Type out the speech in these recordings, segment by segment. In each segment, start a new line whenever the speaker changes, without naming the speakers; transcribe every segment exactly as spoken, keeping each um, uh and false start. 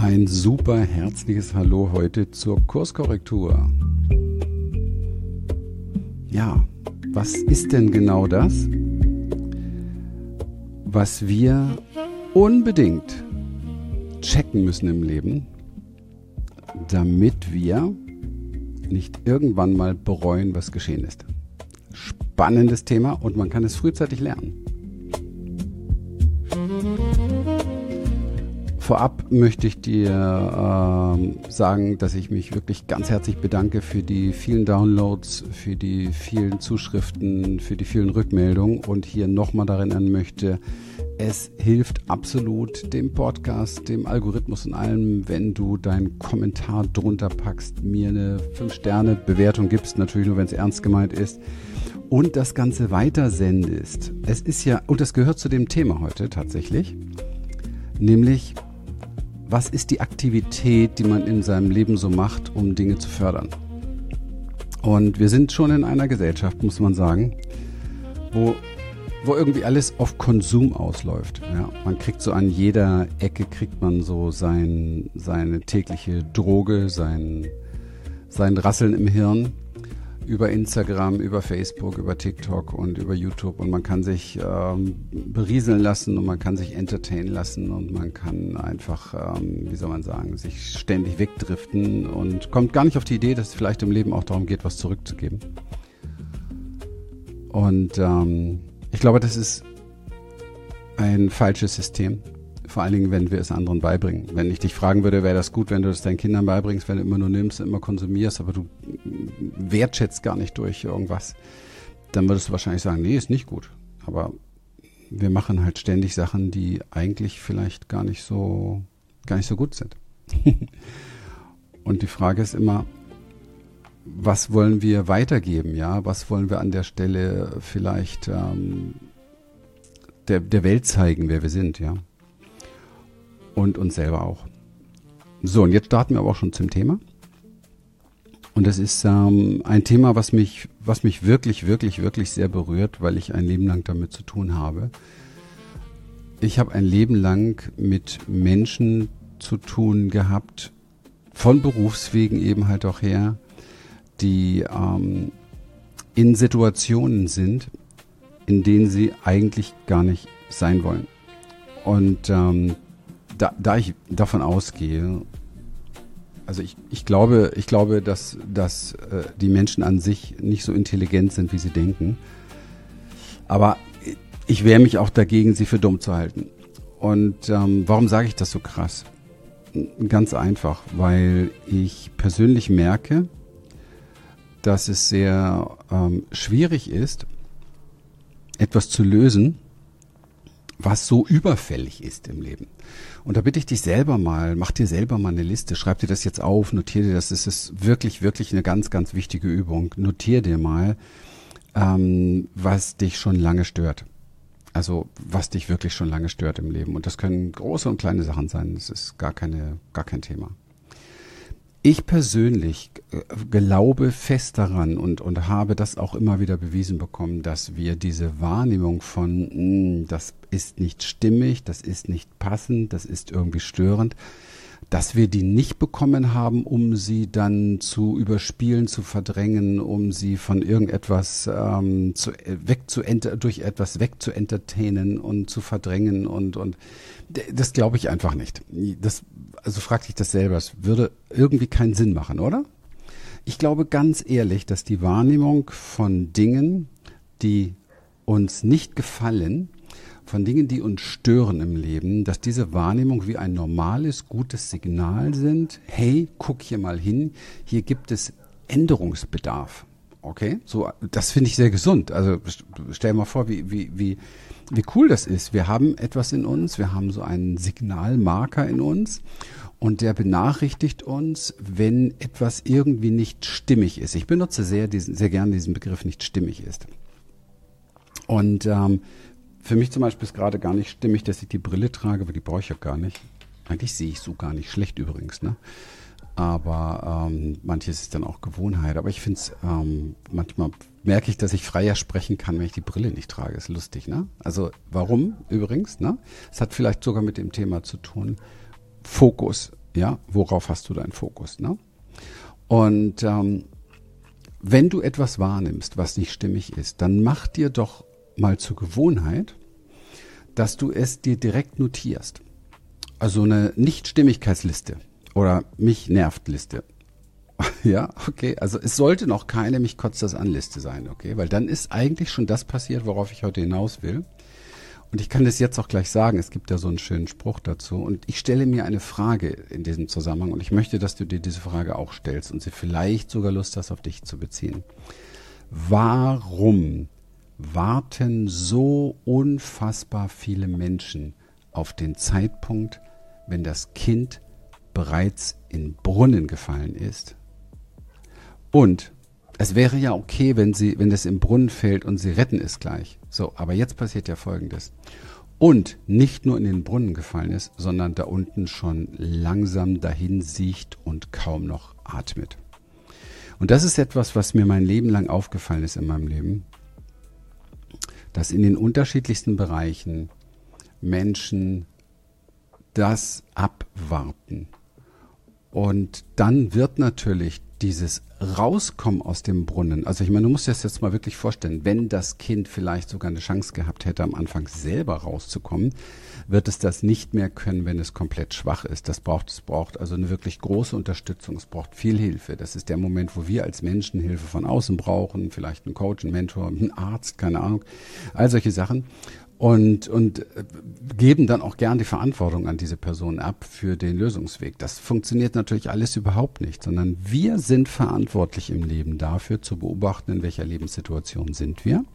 Ein super herzliches Hallo heute zur Kurskorrektur. Ja, was ist denn genau das, was wir unbedingt checken müssen im Leben, damit wir nicht irgendwann mal bereuen, was geschehen ist? Spannendes Thema und man kann es frühzeitig lernen. Vorab möchte ich dir äh, sagen, dass ich mich wirklich ganz herzlich bedanke für die vielen Downloads, für die vielen Zuschriften, für die vielen Rückmeldungen und hier nochmal daran erinnern möchte, es hilft absolut dem Podcast, dem Algorithmus und allem, wenn du deinen Kommentar drunter packst, mir eine fünf Sterne Bewertung gibst, natürlich nur, wenn es ernst gemeint ist, und das Ganze weitersendest. Es ist ja, und das gehört zu dem Thema heute tatsächlich, nämlich, was ist die Aktivität, die man in seinem Leben so macht, um Dinge zu fördern? Und wir sind schon in einer Gesellschaft, muss man sagen, wo, wo irgendwie alles auf Konsum ausläuft. Ja, man kriegt so an jeder Ecke, kriegt man so sein, seine tägliche Droge, sein, sein Rasseln im Hirn. Über Instagram, über Facebook, über TikTok und über YouTube und man kann sich ähm, berieseln lassen und man kann sich entertainen lassen und man kann einfach, ähm, wie soll man sagen, sich ständig wegdriften und kommt gar nicht auf die Idee, dass es vielleicht im Leben auch darum geht, was zurückzugeben. Und ähm, ich glaube, das ist ein falsches System. Vor allen Dingen, wenn wir es anderen beibringen. Wenn ich dich fragen würde, wäre das gut, wenn du es deinen Kindern beibringst, wenn du immer nur nimmst, immer konsumierst, aber du wertschätzt gar nicht durch irgendwas, dann würdest du wahrscheinlich sagen, nee, ist nicht gut. Aber wir machen halt ständig Sachen, die eigentlich vielleicht gar nicht so, gar nicht so gut sind. Und die Frage ist immer, was wollen wir weitergeben? Ja, was wollen wir an der Stelle vielleicht ähm, der, der Welt zeigen, wer wir sind, ja? Und uns selber auch. So, und jetzt starten wir aber auch schon zum Thema. Und das ist ähm, ein Thema, was mich, was mich wirklich, wirklich, wirklich sehr berührt, weil ich ein Leben lang damit zu tun habe. Ich habe ein Leben lang mit Menschen zu tun gehabt, von Berufswegen eben halt auch her, die ähm, in Situationen sind, in denen sie eigentlich gar nicht sein wollen. Und ähm, Da, da ich davon ausgehe, also ich, ich glaube, ich glaube, dass, dass äh, die Menschen an sich nicht so intelligent sind, wie sie denken. Aber ich wehre mich auch dagegen, sie für dumm zu halten. Und ähm, warum sage ich das so krass? Ganz einfach, weil ich persönlich merke, dass es sehr ähm, schwierig ist, etwas zu lösen, was so überfällig ist im Leben. Und da bitte ich dich selber mal, mach dir selber mal eine Liste, schreib dir das jetzt auf, notier dir das, das ist wirklich, wirklich eine ganz, ganz wichtige Übung. Notier dir mal, ähm, was dich schon lange stört. Also, was dich wirklich schon lange stört im Leben. Und das können große und kleine Sachen sein, das ist gar keine, gar kein Thema. Ich persönlich glaube fest daran und, und habe das auch immer wieder bewiesen bekommen, dass wir diese Wahrnehmung von, mh, das ist nicht stimmig, das ist nicht passend, das ist irgendwie störend, dass wir die nicht bekommen haben, um sie dann zu überspielen, zu verdrängen, um sie von irgendetwas ähm, zu, weg zu enter, durch etwas weg zu entertainen und zu verdrängen und, und das glaube ich einfach nicht. Das, also frag dich das selber, es würde irgendwie keinen Sinn machen, oder? Ich glaube ganz ehrlich, dass die Wahrnehmung von Dingen, die uns nicht gefallen, von Dingen, die uns stören im Leben, dass diese Wahrnehmung wie ein normales, gutes Signal sind. Hey, guck hier mal hin, hier gibt es Änderungsbedarf. Okay, so, das finde ich sehr gesund. Also stell dir mal vor, wie, wie, wie, wie cool das ist. Wir haben etwas in uns, wir haben so einen Signalmarker in uns und der benachrichtigt uns, wenn etwas irgendwie nicht stimmig ist. Ich benutze sehr diesen, sehr gerne diesen Begriff nicht stimmig ist. Und ähm, für mich zum Beispiel ist gerade gar nicht stimmig, dass ich die Brille trage, aber die brauche ich ja gar nicht. Eigentlich sehe ich so gar nicht schlecht übrigens, ne? Aber ähm, manches ist dann auch Gewohnheit. Aber ich finde es, ähm, manchmal merke ich, dass ich freier sprechen kann, wenn ich die Brille nicht trage. Ist lustig, ne? Also warum übrigens, ne? Es hat vielleicht sogar mit dem Thema zu tun. Fokus. Ja, worauf hast du deinen Fokus? Ne? Und ähm, wenn du etwas wahrnimmst, was nicht stimmig ist, dann mach dir doch mal zur Gewohnheit, dass du es dir direkt notierst. Also eine Nichtstimmigkeitsliste oder mich nervt Liste. Ja, okay, also es sollte noch keine mich kotzt das an Liste sein, okay, weil dann ist eigentlich schon das passiert, worauf ich heute hinaus will. Und ich kann das jetzt auch gleich sagen, es gibt ja so einen schönen Spruch dazu und ich stelle mir eine Frage in diesem Zusammenhang und ich möchte, dass du dir diese Frage auch stellst und sie vielleicht sogar Lust hast, auf dich zu beziehen. Warum warten so unfassbar viele Menschen auf den Zeitpunkt, wenn das Kind bereits in Brunnen gefallen ist? Und es wäre ja okay, wenn sie, wenn das im Brunnen fällt und sie retten es gleich. So, aber jetzt passiert ja Folgendes. Und nicht nur in den Brunnen gefallen ist, sondern da unten schon langsam dahin siecht und kaum noch atmet. Und das ist etwas, was mir mein Leben lang aufgefallen ist in meinem Leben, dass in den unterschiedlichsten Bereichen Menschen das abwarten. Und dann wird natürlich dieses Rauskommen aus dem Brunnen, also ich meine, du musst dir das jetzt mal wirklich vorstellen, wenn das Kind vielleicht sogar eine Chance gehabt hätte, am Anfang selber rauszukommen, wird es das nicht mehr können, wenn es komplett schwach ist. Das braucht, es braucht also eine wirklich große Unterstützung, es braucht viel Hilfe. Das ist der Moment, wo wir als Menschen Hilfe von außen brauchen, vielleicht einen Coach, einen Mentor, einen Arzt, keine Ahnung, all solche Sachen. Und, und geben dann auch gern die Verantwortung an diese Person ab für den Lösungsweg. Das funktioniert natürlich alles überhaupt nicht, sondern wir sind verantwortlich im Leben dafür, zu beobachten, in welcher Lebenssituation sind wir,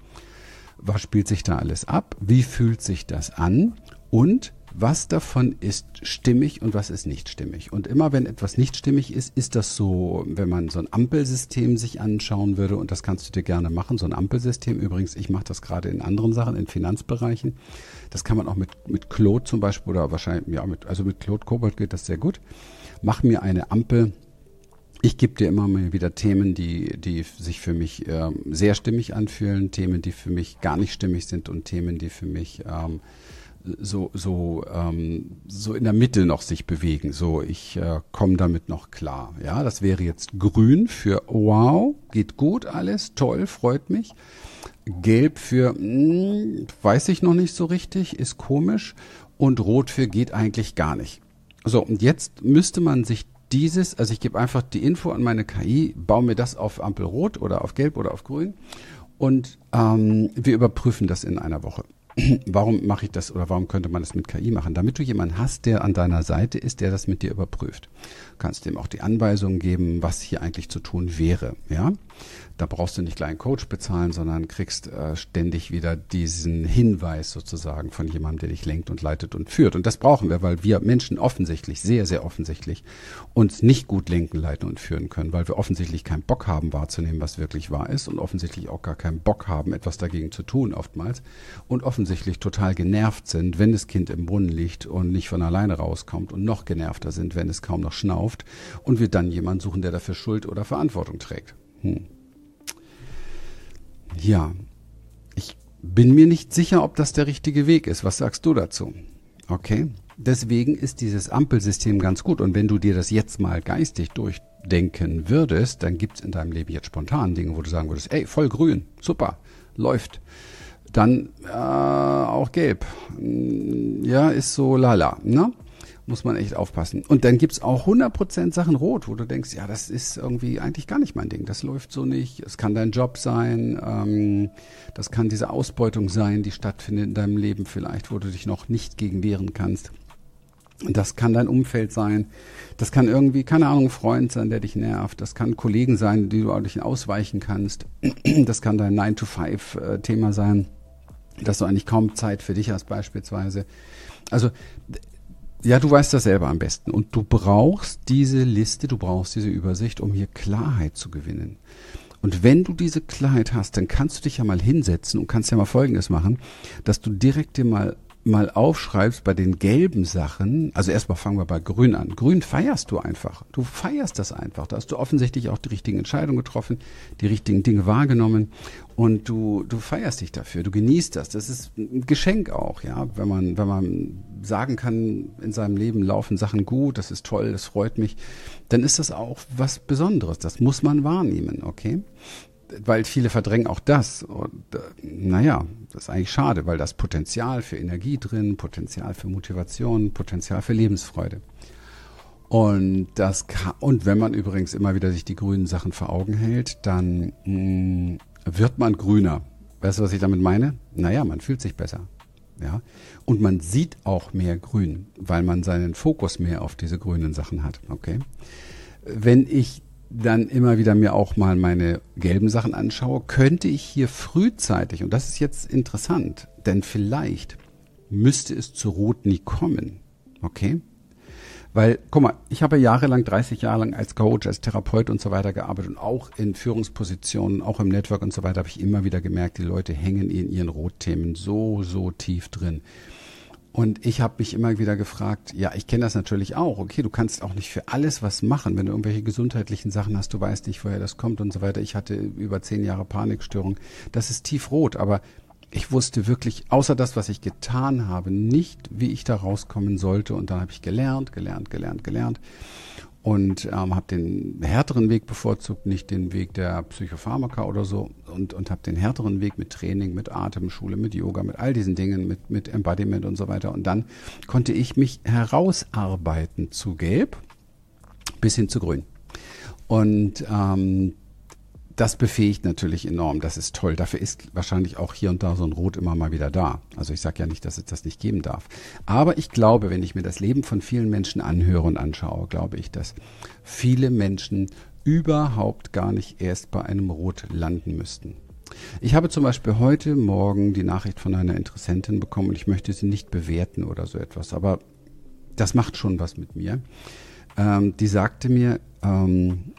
was spielt sich da alles ab, wie fühlt sich das an und was davon ist stimmig und was ist nicht stimmig. Und immer wenn etwas nicht stimmig ist, ist das so, wenn man so ein Ampelsystem sich anschauen würde, und das kannst du dir gerne machen, so ein Ampelsystem. Übrigens, ich mache das gerade in anderen Sachen, in Finanzbereichen. Das kann man auch mit, mit Claude zum Beispiel oder wahrscheinlich, ja, mit, also mit Claude Cobalt geht das sehr gut. Mach mir eine Ampel. Ich gebe dir immer mal wieder Themen, die, die sich für mich äh, sehr stimmig anfühlen, Themen, die für mich gar nicht stimmig sind und Themen, die für mich ähm, so so ähm, so in der Mitte noch sich bewegen. So, ich äh, komme damit noch klar. Ja, das wäre jetzt grün für wow, geht gut alles, toll, freut mich. Gelb für mh, weiß ich noch nicht so richtig, ist komisch. Und rot für geht eigentlich gar nicht. So, und jetzt müsste man sich dieses, also ich gebe einfach die Info an meine K I, baue mir das auf Ampelrot oder auf Gelb oder auf Grün und ähm, wir überprüfen das in einer Woche. Warum mache ich das oder warum könnte man das mit K I machen? Damit du jemanden hast, der an deiner Seite ist, der das mit dir überprüft. Du kannst dem auch die Anweisungen geben, was hier eigentlich zu tun wäre. Ja, da brauchst du nicht gleich einen Coach bezahlen, sondern kriegst äh, ständig wieder diesen Hinweis sozusagen von jemandem, der dich lenkt und leitet und führt. Und das brauchen wir, weil wir Menschen offensichtlich, sehr, sehr offensichtlich, uns nicht gut lenken, leiten und führen können, weil wir offensichtlich keinen Bock haben wahrzunehmen, was wirklich wahr ist und offensichtlich auch gar keinen Bock haben, etwas dagegen zu tun oftmals und offensichtlich total genervt sind, wenn das Kind im Brunnen liegt und nicht von alleine rauskommt und noch genervter sind, wenn es kaum noch schnauft und wir dann jemanden suchen, der dafür Schuld oder Verantwortung trägt. Hm. Ja, ich bin mir nicht sicher, ob das der richtige Weg ist. Was sagst du dazu? Okay, deswegen ist dieses Ampelsystem ganz gut. Und wenn du dir das jetzt mal geistig durchdenken würdest, dann gibt es in deinem Leben jetzt spontan Dinge, wo du sagen würdest, ey, voll grün, super, läuft. Dann äh, auch gelb. Ja, ist so lala, ne? Muss man echt aufpassen. Und dann gibt's auch hundert Prozent Sachen rot, wo du denkst, ja, das ist irgendwie eigentlich gar nicht mein Ding. Das läuft so nicht. Es kann dein Job sein. Ähm, das kann diese Ausbeutung sein, die stattfindet in deinem Leben vielleicht, wo du dich noch nicht gegen wehren kannst. Und das kann dein Umfeld sein. Das kann irgendwie, keine Ahnung, ein Freund sein, der dich nervt. Das kann Kollegen sein, die du auch nicht ausweichen kannst. Das kann dein nine to five Thema sein, dass du eigentlich kaum Zeit für dich hast beispielsweise. Also ja, du weißt das selber am besten. Und du brauchst diese Liste, du brauchst diese Übersicht, um hier Klarheit zu gewinnen. Und wenn du diese Klarheit hast, dann kannst du dich ja mal hinsetzen und kannst ja mal Folgendes machen, dass du direkt dir mal mal aufschreibst bei den gelben Sachen, also erstmal fangen wir bei Grün an. Grün feierst du einfach. Du feierst das einfach. Da hast du offensichtlich auch die richtigen Entscheidungen getroffen, die richtigen Dinge wahrgenommen und du, du feierst dich dafür. Du genießt das. Das ist ein Geschenk auch, ja. Wenn man, wenn man sagen kann, in seinem Leben laufen Sachen gut, das ist toll, das freut mich, dann ist das auch was Besonderes. Das muss man wahrnehmen, okay? Weil viele verdrängen auch das. Und, äh, naja, das ist eigentlich schade, weil das Potenzial für Energie drin, Potenzial für Motivation, Potenzial für Lebensfreude. Und das kann, und wenn man übrigens immer wieder sich die grünen Sachen vor Augen hält, dann mh, wird man grüner. Weißt du, was ich damit meine? Naja, man fühlt sich besser. Ja. Und man sieht auch mehr grün, weil man seinen Fokus mehr auf diese grünen Sachen hat. Okay. Wenn ich dann immer wieder mir auch mal meine gelben Sachen anschaue, könnte ich hier frühzeitig, und das ist jetzt interessant, denn vielleicht müsste es zu Rot nie kommen, okay? Weil, guck mal, ich habe jahrelang, dreißig Jahre lang als Coach, als Therapeut und so weiter gearbeitet und auch in Führungspositionen, auch im Network und so weiter, habe ich immer wieder gemerkt, die Leute hängen in ihren Rotthemen so, so tief drin. Und ich habe mich immer wieder gefragt, ja, ich kenne das natürlich auch, okay, du kannst auch nicht für alles was machen, wenn du irgendwelche gesundheitlichen Sachen hast, du weißt nicht, woher das kommt und so weiter. Ich hatte über zehn Jahre Panikstörung, das ist tiefrot, aber ich wusste wirklich, außer das, was ich getan habe, nicht, wie ich da rauskommen sollte. Und dann habe ich gelernt, gelernt, gelernt, gelernt und ähm, habe den härteren Weg bevorzugt, nicht den Weg der Psychopharmaka oder so und und habe den härteren Weg mit Training, mit Atemschule, mit Yoga, mit all diesen Dingen, mit mit Embodiment und so weiter. Und dann konnte ich mich herausarbeiten zu Gelb bis hin zu Grün. Und ähm, das befähigt natürlich enorm, das ist toll. Dafür ist wahrscheinlich auch hier und da so ein Rot immer mal wieder da. Also ich sage ja nicht, dass es das nicht geben darf. Aber ich glaube, wenn ich mir das Leben von vielen Menschen anhöre und anschaue, glaube ich, dass viele Menschen überhaupt gar nicht erst bei einem Rot landen müssten. Ich habe zum Beispiel heute Morgen die Nachricht von einer Interessentin bekommen und ich möchte sie nicht bewerten oder so etwas, aber das macht schon was mit mir. Ähm, die sagte mir, ähm,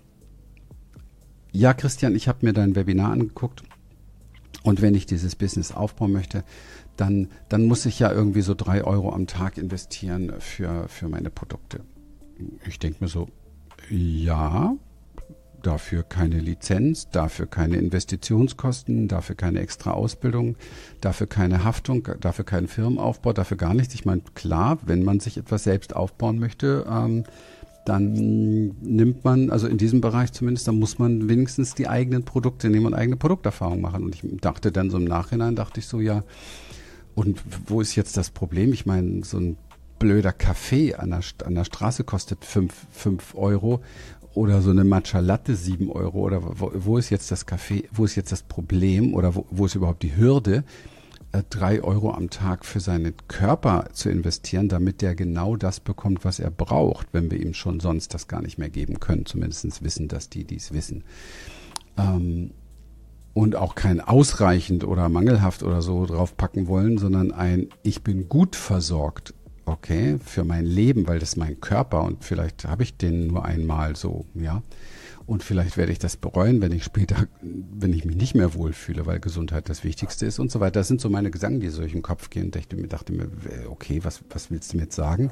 ja, Christian, ich habe mir dein Webinar angeguckt und wenn ich dieses Business aufbauen möchte, dann, dann muss ich ja irgendwie so drei Euro am Tag investieren für, für meine Produkte. Ich denke mir so, ja, dafür keine Lizenz, dafür keine Investitionskosten, dafür keine extra Ausbildung, dafür keine Haftung, dafür keinen Firmenaufbau, dafür gar nichts. Ich meine, klar, wenn man sich etwas selbst aufbauen möchte, ähm, dann nimmt man, also in diesem Bereich zumindest, dann muss man wenigstens die eigenen Produkte nehmen und eigene Produkterfahrung machen. Und ich dachte dann so im Nachhinein, dachte ich so, ja, und wo ist jetzt das Problem? Ich meine, so ein blöder Kaffee an der, an der Straße kostet fünf, fünf Euro oder so eine Matcha Latte sieben Euro oder wo, wo ist jetzt das Kaffee, wo ist jetzt das Problem oder wo, wo ist überhaupt die Hürde? Drei Euro am Tag für seinen Körper zu investieren, damit der genau das bekommt, was er braucht, wenn wir ihm schon sonst das gar nicht mehr geben können. Zumindest wissen, dass die dies wissen. Ähm, und auch kein ausreichend oder mangelhaft oder so draufpacken wollen, sondern ein ich bin gut versorgt, okay, für mein Leben, weil das ist mein Körper und vielleicht habe ich den nur einmal so, ja. Und vielleicht werde ich das bereuen, wenn ich später, wenn ich mich nicht mehr wohlfühle, weil Gesundheit das Wichtigste ist und so weiter. Das sind so meine Gedanken, die so durch den Kopf gehen. Und ich dachte mir, okay, was, was willst du mir jetzt sagen?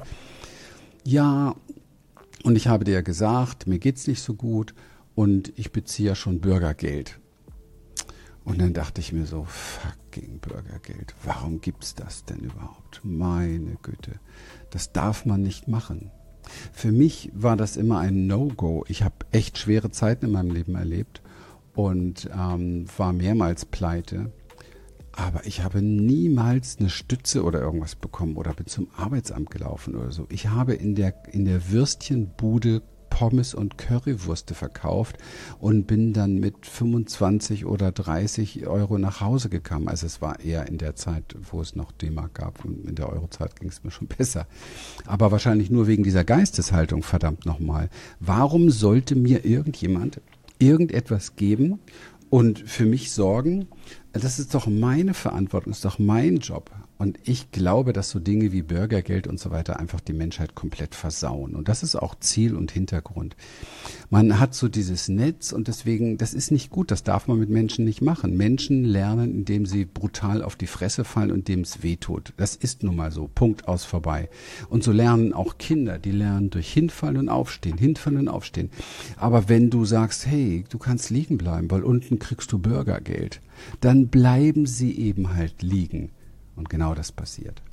Ja, und ich habe dir ja gesagt, mir geht's nicht so gut und ich beziehe ja schon Bürgergeld. Und dann dachte ich mir so, fucking Bürgergeld, warum gibt's das denn überhaupt? Meine Güte, das darf man nicht machen. Für mich war das immer ein No-Go. Ich habe echt schwere Zeiten in meinem Leben erlebt und ähm, war mehrmals pleite. Aber ich habe niemals eine Stütze oder irgendwas bekommen oder bin zum Arbeitsamt gelaufen oder so. Ich habe in der, in der Würstchenbude Pommes und Currywürste verkauft und bin dann mit fünfundzwanzig oder dreißig Euro nach Hause gekommen. Also es war eher in der Zeit, wo es noch D-Mark gab. Und in der Eurozeit ging es mir schon besser. Aber wahrscheinlich nur wegen dieser Geisteshaltung, verdammt nochmal. Warum sollte mir irgendjemand irgendetwas geben und für mich sorgen, Das ist doch meine Verantwortung, ist doch mein Job. Und ich glaube, dass so Dinge wie Bürgergeld und so weiter einfach die Menschheit komplett versauen. Und das ist auch Ziel und Hintergrund. Man hat so dieses Netz und deswegen, das ist nicht gut, das darf man mit Menschen nicht machen. Menschen lernen, indem sie brutal auf die Fresse fallen und indem es weh tut. Das ist nun mal so, Punkt, aus, vorbei. Und so lernen auch Kinder, die lernen durch Hinfallen und Aufstehen, Hinfallen und Aufstehen. Aber wenn du sagst, hey, du kannst liegen bleiben, weil unten kriegst du Bürgergeld, dann bleiben sie eben halt liegen. Und genau das passiert.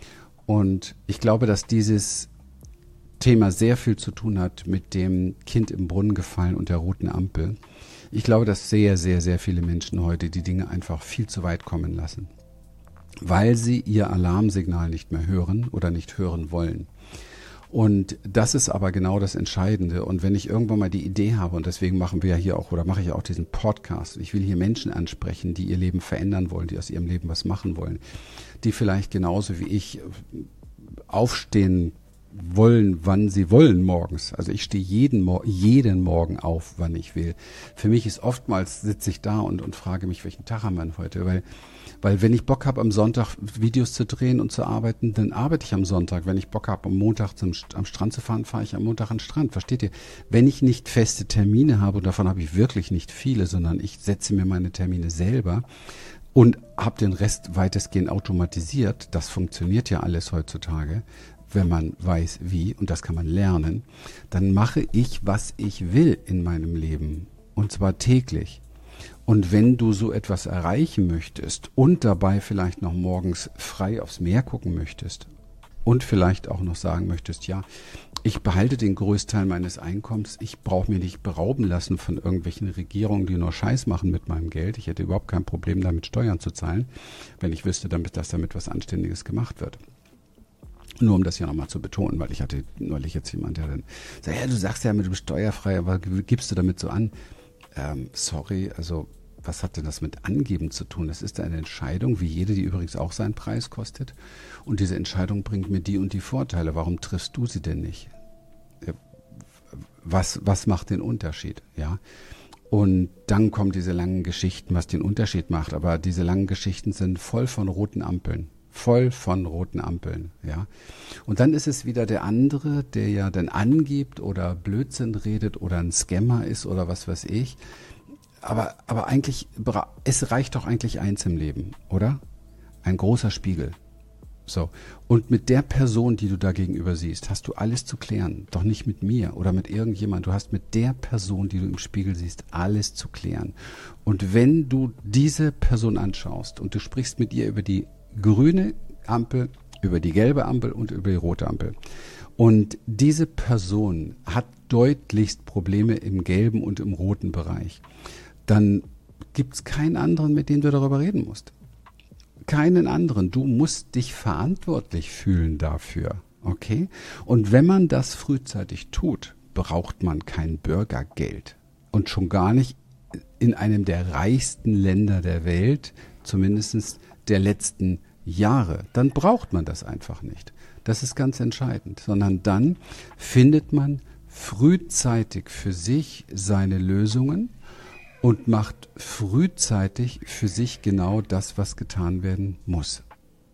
Und ich glaube, dass dieses Thema sehr viel zu tun hat mit dem Kind im Brunnen gefallen und der roten Ampel. Ich glaube, dass sehr, sehr, sehr viele Menschen heute die Dinge einfach viel zu weit kommen lassen, weil sie ihr Alarmsignal nicht mehr hören oder nicht hören wollen. Und das ist aber genau das Entscheidende. Und wenn ich irgendwann mal die Idee habe, und deswegen machen wir ja hier auch, oder mache ich ja auch diesen Podcast, ich will hier Menschen ansprechen, die ihr Leben verändern wollen, die aus ihrem Leben was machen wollen, die vielleicht genauso wie ich aufstehen wollen, wann sie wollen morgens. Also ich stehe jeden, Mor- jeden Morgen auf, wann ich will. Für mich ist oftmals, sitze ich da und, und frage mich, welchen Tag haben wir denn heute, weil Weil wenn ich Bock habe, am Sonntag Videos zu drehen und zu arbeiten, dann arbeite ich am Sonntag. Wenn ich Bock habe, am Montag zum, am Strand zu fahren, fahre ich am Montag an den Strand. Versteht ihr? Wenn ich nicht feste Termine habe, und davon habe ich wirklich nicht viele, sondern ich setze mir meine Termine selber und habe den Rest weitestgehend automatisiert, das funktioniert ja alles heutzutage, wenn man weiß wie, und das kann man lernen, dann mache ich, was ich will in meinem Leben. Und zwar täglich. Und wenn du so etwas erreichen möchtest und dabei vielleicht noch morgens frei aufs Meer gucken möchtest und vielleicht auch noch sagen möchtest, ja, ich behalte den Größteil meines Einkommens, ich brauche mir nicht berauben lassen von irgendwelchen Regierungen, die nur Scheiß machen mit meinem Geld. Ich hätte überhaupt kein Problem damit, Steuern zu zahlen, wenn ich wüsste, damit, dass damit was Anständiges gemacht wird. Nur um das ja nochmal zu betonen, weil ich hatte neulich jetzt jemand, der dann sagt, ja, du sagst ja, du bist steuerfrei, aber gibst du damit so an? Ähm, sorry, also was hat denn das mit Angeben zu tun? Das ist eine Entscheidung, wie jede, die übrigens auch seinen Preis kostet. Und diese Entscheidung bringt mir die und die Vorteile. Warum triffst du sie denn nicht? Was, was macht den Unterschied? Ja. Und dann kommen diese langen Geschichten, was den Unterschied macht. Aber diese langen Geschichten sind voll von roten Ampeln. Voll von roten Ampeln, ja. Und dann ist es wieder der andere, der ja dann angibt oder Blödsinn redet oder ein Scammer ist oder was weiß ich. Aber, aber eigentlich, es reicht doch eigentlich eins im Leben, oder? Ein großer Spiegel. So. Und mit der Person, die du da gegenüber siehst, hast du alles zu klären. Doch nicht mit mir oder mit irgendjemand. Du hast mit der Person, die du im Spiegel siehst, alles zu klären. Und wenn du diese Person anschaust und du sprichst mit ihr über die grüne Ampel, über die gelbe Ampel und über die rote Ampel. Und diese Person hat deutlichst Probleme im gelben und im roten Bereich. Dann gibt es keinen anderen, mit dem du darüber reden musst. Keinen anderen. Du musst dich verantwortlich fühlen dafür. Okay? Und wenn man das frühzeitig tut, braucht man kein Bürgergeld. Und schon gar nicht in einem der reichsten Länder der Welt, zumindest der letzten Jahre, dann braucht man das einfach nicht. Das ist ganz entscheidend, sondern dann findet man frühzeitig für sich seine Lösungen und macht frühzeitig für sich genau das, was getan werden muss.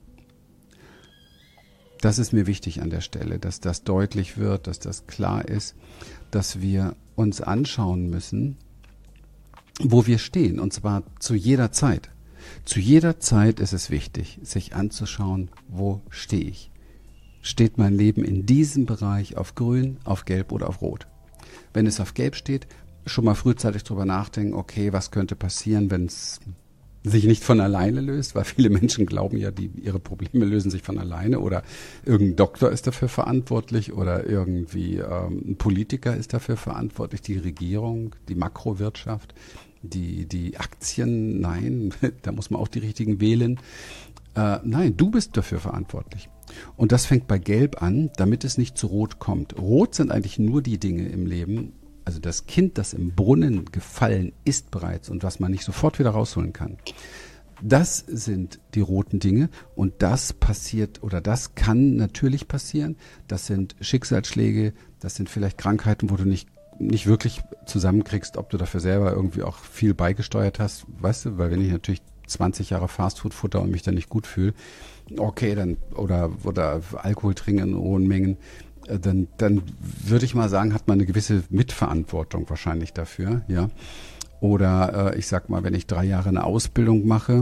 Das ist mir wichtig an der Stelle, dass das deutlich wird, dass das klar ist, dass wir uns anschauen müssen, wo wir stehen, und zwar zu jeder Zeit. Zu jeder Zeit ist es wichtig, sich anzuschauen, wo stehe ich. Steht mein Leben in diesem Bereich auf grün, auf gelb oder auf rot? Wenn es auf gelb steht, schon mal frühzeitig drüber nachdenken, okay, was könnte passieren, wenn es sich nicht von alleine löst, weil viele Menschen glauben ja, die, ihre Probleme lösen sich von alleine oder irgendein Doktor ist dafür verantwortlich oder irgendwie ähm, ein Politiker ist dafür verantwortlich, die Regierung, die Makrowirtschaft. Die, die Aktien, nein, da muss man auch die richtigen wählen. Äh, nein, du bist dafür verantwortlich. Und das fängt bei Gelb an, damit es nicht zu Rot kommt. Rot sind eigentlich nur die Dinge im Leben, also das Kind, das im Brunnen gefallen ist bereits und was man nicht sofort wieder rausholen kann. Das sind die roten Dinge und das passiert oder das kann natürlich passieren. Das sind Schicksalsschläge, das sind vielleicht Krankheiten, wo du nicht nicht wirklich zusammenkriegst, ob du dafür selber irgendwie auch viel beigesteuert hast, weißt du, weil wenn ich natürlich zwanzig Jahre Fastfood futter und mich dann nicht gut fühle, okay, dann oder oder Alkohol trinken in hohen Mengen, äh, dann dann würde ich mal sagen, hat man eine gewisse Mitverantwortung wahrscheinlich dafür, ja. Oder äh, ich sag mal, wenn ich drei Jahre eine Ausbildung mache,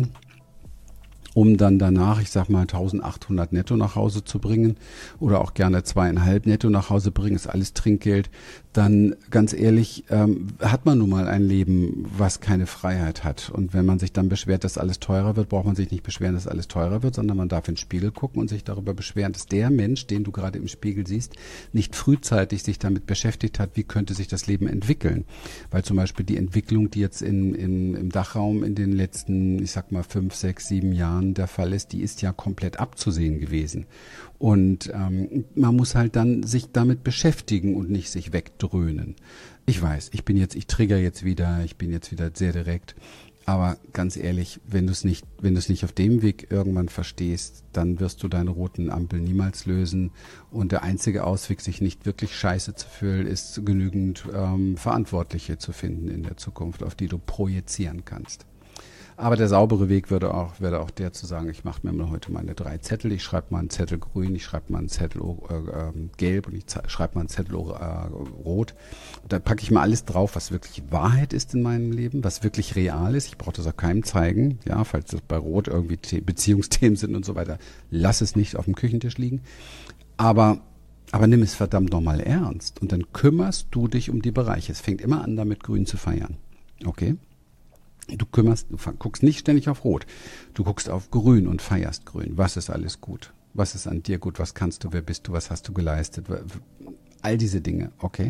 um dann danach, ich sag mal, eintausendachthundert netto nach Hause zu bringen oder auch gerne zweieinhalb netto nach Hause bringen, ist alles Trinkgeld, dann ganz ehrlich, ähm, hat man nun mal ein Leben, was keine Freiheit hat. Und wenn man sich dann beschwert, dass alles teurer wird, braucht man sich nicht beschweren, dass alles teurer wird, sondern man darf in den Spiegel gucken und sich darüber beschweren, dass der Mensch, den du gerade im Spiegel siehst, nicht frühzeitig sich damit beschäftigt hat, wie könnte sich das Leben entwickeln. Weil zum Beispiel die Entwicklung, die jetzt in, in, im Dachraum in den letzten, ich sag mal, fünf, sechs, sieben Jahren der Fall ist, die ist ja komplett abzusehen gewesen. Und ähm, man muss halt dann sich damit beschäftigen und nicht sich wegdröhnen. Ich weiß, ich bin jetzt, ich trigger jetzt wieder, ich bin jetzt wieder sehr direkt. Aber ganz ehrlich, wenn du es nicht, wenn du es nicht auf dem Weg irgendwann verstehst, dann wirst du deine roten Ampeln niemals lösen. Und der einzige Ausweg, sich nicht wirklich scheiße zu fühlen, ist genügend ähm, Verantwortliche zu finden in der Zukunft, auf die du projizieren kannst. Aber der saubere Weg würde auch, wäre auch der zu sagen, ich mache mir mal heute meine drei Zettel, ich schreibe mal einen Zettel grün, ich schreibe mal einen Zettel äh, gelb und ich schreibe mal einen Zettel äh, rot. Und dann packe ich mal alles drauf, was wirklich Wahrheit ist in meinem Leben, was wirklich real ist. Ich brauche das auch keinem zeigen, ja, falls das bei Rot irgendwie The- Beziehungsthemen sind und so weiter, lass es nicht auf dem Küchentisch liegen. Aber aber nimm es verdammt nochmal ernst und dann kümmerst du dich um die Bereiche. Es fängt immer an, damit grün zu feiern. Okay? Du kümmerst, du guckst nicht ständig auf Rot. Du guckst auf Grün und feierst Grün. Was ist alles gut? Was ist an dir gut? Was kannst du? Wer bist du? Was hast du geleistet? All diese Dinge, okay?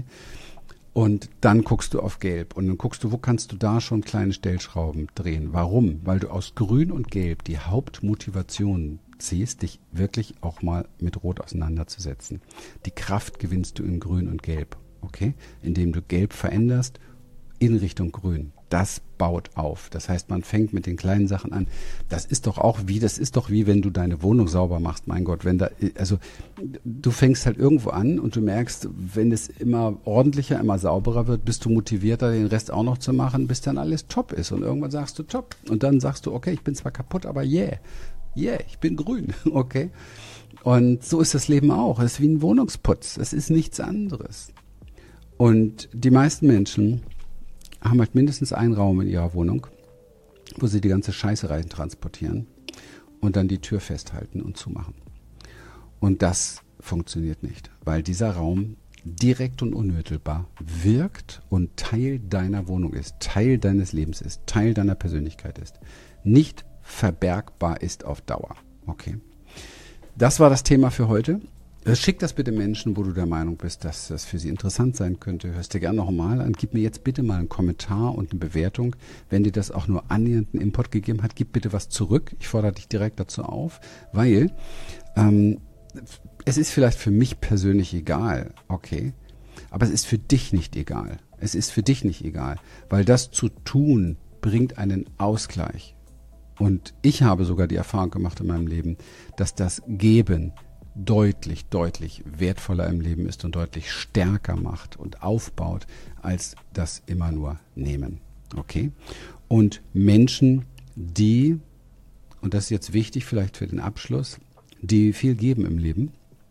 Und dann guckst du auf Gelb und dann guckst du, wo kannst du da schon kleine Stellschrauben drehen? Warum? Weil du aus Grün und Gelb die Hauptmotivation ziehst, dich wirklich auch mal mit Rot auseinanderzusetzen. Die Kraft gewinnst du in Grün und Gelb, okay? Indem du Gelb veränderst in Richtung Grün. Das baut auf. Das heißt, man fängt mit den kleinen Sachen an. Das ist doch auch wie, das ist doch wie, wenn du deine Wohnung sauber machst. Mein Gott, wenn da, also du fängst halt irgendwo an und du merkst, wenn es immer ordentlicher, immer sauberer wird, bist du motivierter, den Rest auch noch zu machen, bis dann alles top ist. Und irgendwann sagst du top. Und dann sagst du, okay, ich bin zwar kaputt, aber yeah, yeah, ich bin grün, okay. Und so ist das Leben auch. Es ist wie ein Wohnungsputz. Es ist nichts anderes. Und die meisten Menschen haben halt mindestens einen Raum in ihrer Wohnung, wo sie die ganze Scheiße rein transportieren und dann die Tür festhalten und zumachen. Und das funktioniert nicht, weil dieser Raum direkt und unmittelbar wirkt und Teil deiner Wohnung ist, Teil deines Lebens ist, Teil deiner Persönlichkeit ist, nicht verbergbar ist auf Dauer. Okay. Das war das Thema für heute. Schick das bitte Menschen, wo du der Meinung bist, dass das für sie interessant sein könnte. Hörst dir gerne nochmal an. Gib mir jetzt bitte mal einen Kommentar und eine Bewertung. Wenn dir das auch nur annähernd einen Input gegeben hat, gib bitte was zurück. Ich fordere dich direkt dazu auf, weil ähm, es ist vielleicht für mich persönlich egal, okay, aber es ist für dich nicht egal. Es ist für dich nicht egal, weil das zu tun bringt einen Ausgleich. Und ich habe sogar die Erfahrung gemacht in meinem Leben, dass das Geben deutlich, deutlich wertvoller im Leben ist und deutlich stärker macht und aufbaut, als das immer nur Nehmen. Okay? Und Menschen, die, und das ist jetzt wichtig vielleicht für den Abschluss, die viel geben im Leben,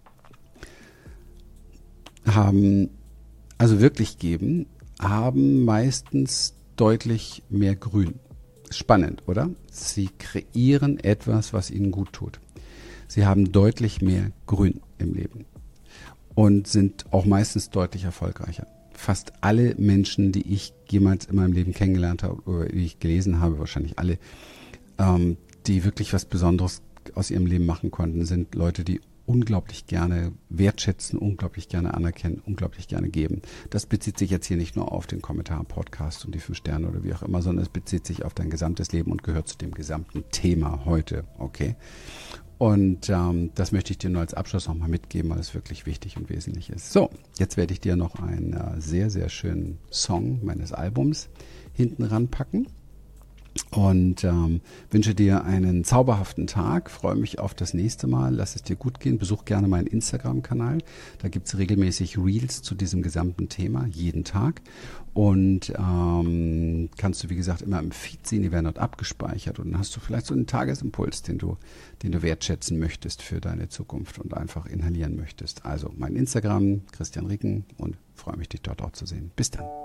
haben, also wirklich geben, haben meistens deutlich mehr Grün. Spannend, oder? Sie kreieren etwas, was ihnen gut tut. Sie haben deutlich mehr Grün im Leben und sind auch meistens deutlich erfolgreicher. Fast alle Menschen, die ich jemals in meinem Leben kennengelernt habe oder die ich gelesen habe, wahrscheinlich alle, ähm, die wirklich was Besonderes aus ihrem Leben machen konnten, sind Leute, die unglaublich gerne wertschätzen, unglaublich gerne anerkennen, unglaublich gerne geben. Das bezieht sich jetzt hier nicht nur auf den Kommentar-Podcast und die fünf Sterne oder wie auch immer, sondern es bezieht sich auf dein gesamtes Leben und gehört zu dem gesamten Thema heute, okay? Und ähm, das möchte ich dir nur als Abschluss nochmal mitgeben, weil es wirklich wichtig und wesentlich ist. So, jetzt werde ich dir noch einen äh, sehr, sehr schönen Song meines Albums hinten ranpacken. Und ähm, wünsche dir einen zauberhaften Tag, freue mich auf das nächste Mal, lass es dir gut gehen, besuch gerne meinen Instagram-Kanal, da gibt's regelmäßig Reels zu diesem gesamten Thema, jeden Tag. Und ähm, kannst du, wie gesagt, immer im Feed sehen, die werden dort abgespeichert und dann hast du vielleicht so einen Tagesimpuls, den du, den du wertschätzen möchtest für deine Zukunft und einfach inhalieren möchtest. Also mein Instagram, Christian Ricken, und freue mich, dich dort auch zu sehen. Bis dann.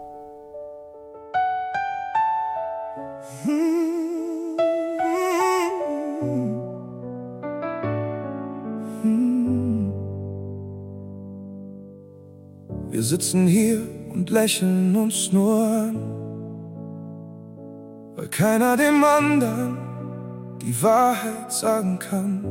Wir sitzen hier und lächeln uns nur an, weil keiner dem anderen die Wahrheit sagen kann.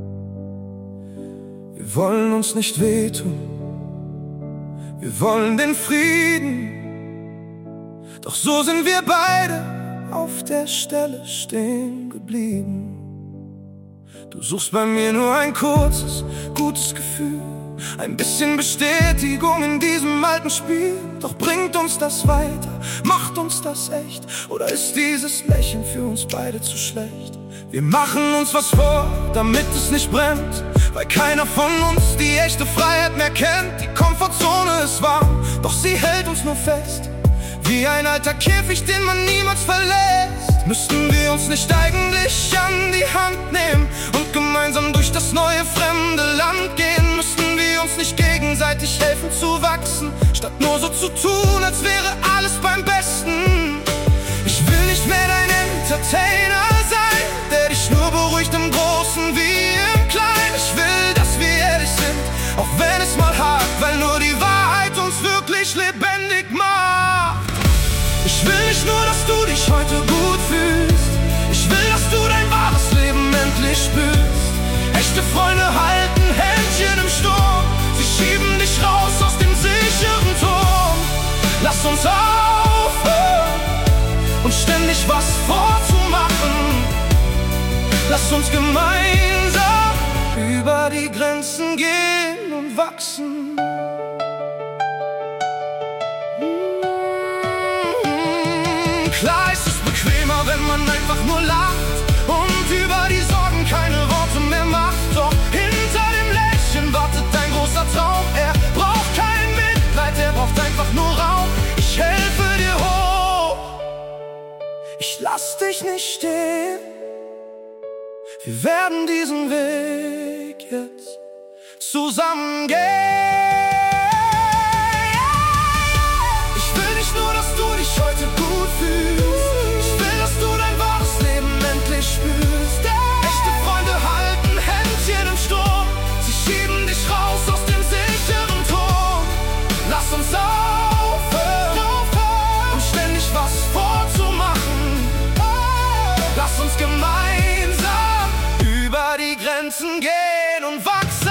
Wir wollen uns nicht wehtun, wir wollen den Frieden, doch so sind wir beide auf der Stelle stehen geblieben. Du suchst bei mir nur ein kurzes, gutes Gefühl, ein bisschen Bestätigung in diesem alten Spiel. Doch bringt uns das weiter, macht uns das echt? Oder ist dieses Lächeln für uns beide zu schlecht? Wir machen uns was vor, damit es nicht brennt, weil keiner von uns die echte Freiheit mehr kennt. Die Komfortzone ist warm, doch sie hält uns nur fest, wie ein alter Käfig, den man niemals verlässt. Müssten wir uns nicht eigentlich an die Hand nehmen und gemeinsam durch das neue fremde Land gehen? Müssten wir uns nicht gegenseitig helfen zu wachsen, statt nur so zu tun, als wäre alles beim Besten? Ich will nicht mehr dein Entertainer sein, der dich nur beruhigt im Großen wie im Kleinen. Ich will, dass wir ehrlich sind, auch wenn es mal hart, weil nur die Wahrheit uns wirklich lebendig macht. Ich will nicht nur, dass du dich heute gut fühlst, ich will, dass du dein wahres Leben endlich spürst. Echte Freunde halten Händchen im Sturm, sie schieben dich raus aus dem sicheren Turm. Lass uns aufhören, uns ständig was vorzumachen. Lass uns gemeinsam über die Grenzen gehen und wachsen. Klar, es ist bequemer, wenn man einfach nur lacht und über die Sorgen keine Worte mehr macht. Doch hinter dem Lächeln wartet ein großer Traum. Er braucht kein Mitleid, er braucht einfach nur Raum. Ich helfe dir hoch, ich lass dich nicht stehen. Wir werden diesen Weg jetzt zusammen gehen. Ich will nicht nur, dass du dich heute gut fühlst, ich will, dass du dein wahres Leben endlich spürst. Echte Freunde halten Händchen im Sturm, sie schieben dich raus aus dem sicheren Turm. Lass uns aufhören, um ständig was vorzumachen. Lass uns gemeinsam über die Grenzen gehen und wachsen.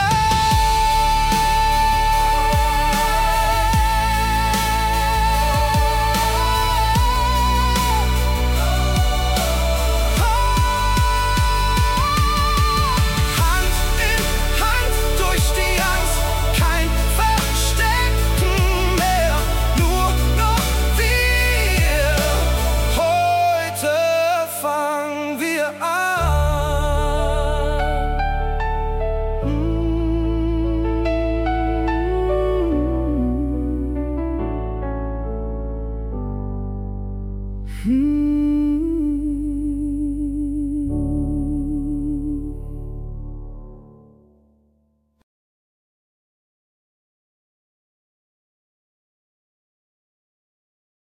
Hmm.